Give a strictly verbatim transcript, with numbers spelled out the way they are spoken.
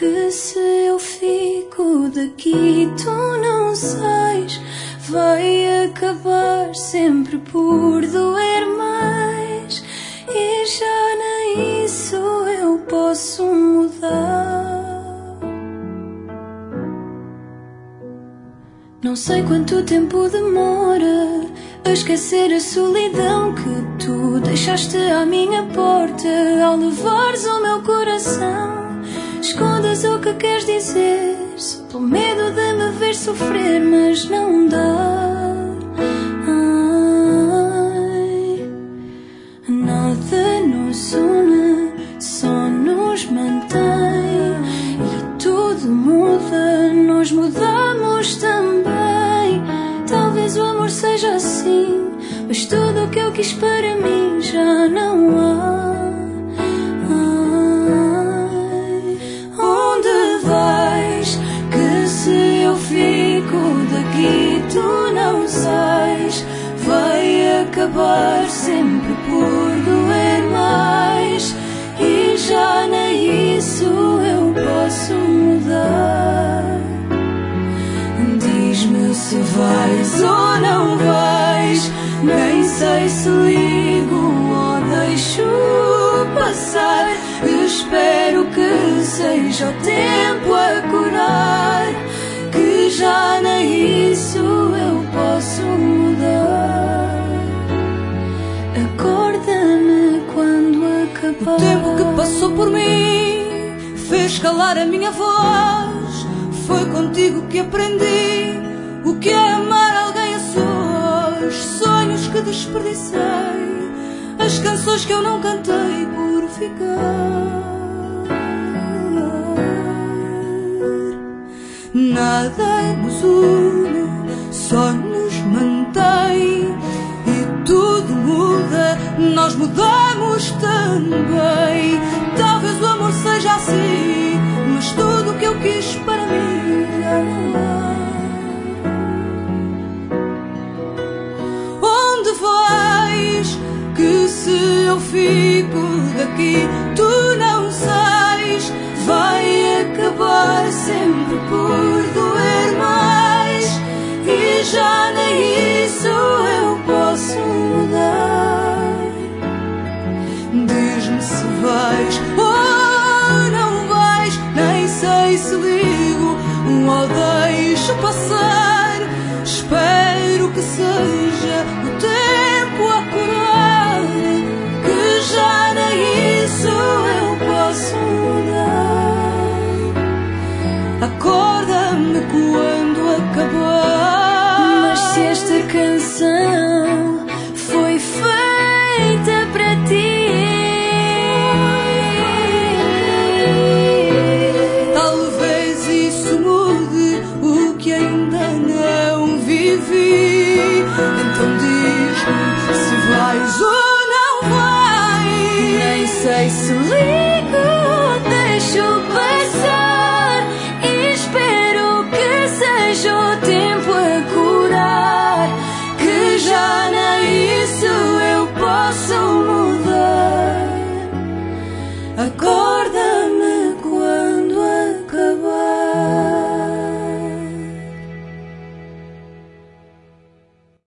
que se eu fico daqui tu não sais, vai acabar sempre por doer mais, e já nem isso eu posso mudar. Não sei quanto tempo demora a esquecer a solidão que tu deixaste à minha porta ao levares o meu coração. Escondas o que queres dizer, só pelo medo de me ver sofrer, mas não dá. Ai, nada nos une, só nos mantém, e tudo muda, nós mudamos também. Talvez o amor seja assim, mas tudo o que eu quis para mim já não há. Daqui tu não sais, vai acabar sempre por doer mais, e já nem isso eu posso mudar. Diz-me se vais ou não vais, nem sei se ligo ou deixo passar. Espero que seja o tempo a curar, que já nem isso eu posso mudar. Acorda-me quando acabar. O tempo que passou por mim fez calar a minha voz. Foi contigo que aprendi o que é amar alguém a sós. Sonhos que desperdicei, as canções que eu não cantei por ficar. Nada nos une, só nos mantém, e tudo muda, nós mudamos também. Talvez o amor seja assim, mas tudo o que eu quis para mim já não há. Onde vais? Que se eu fico daqui tu não sais, vai acabar sempre por doer mais, e já nem isso eu posso mudar. Diz-me se vais ou não vais, nem sei se ligo ou deixo passar. Espero que seja o tempo a curar, que já nem isso eu posso mudar.